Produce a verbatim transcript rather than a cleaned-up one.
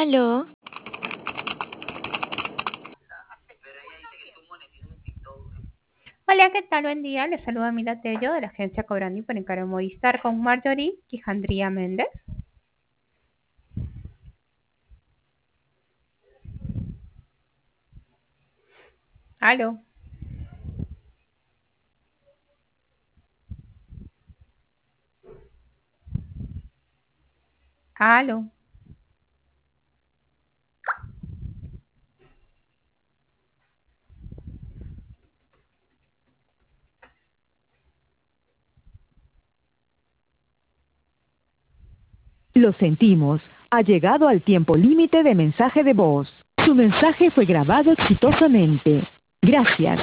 Aló, Hola, ¿qué tal? Buen día. Les saluda Mila Tello de la agencia Cobrandi por encargo Movistar con Marjorie Quijandría Méndez. Aló, aló. Lo sentimos. Ha llegado al tiempo límite de mensaje de voz. Su mensaje fue grabado exitosamente. Gracias.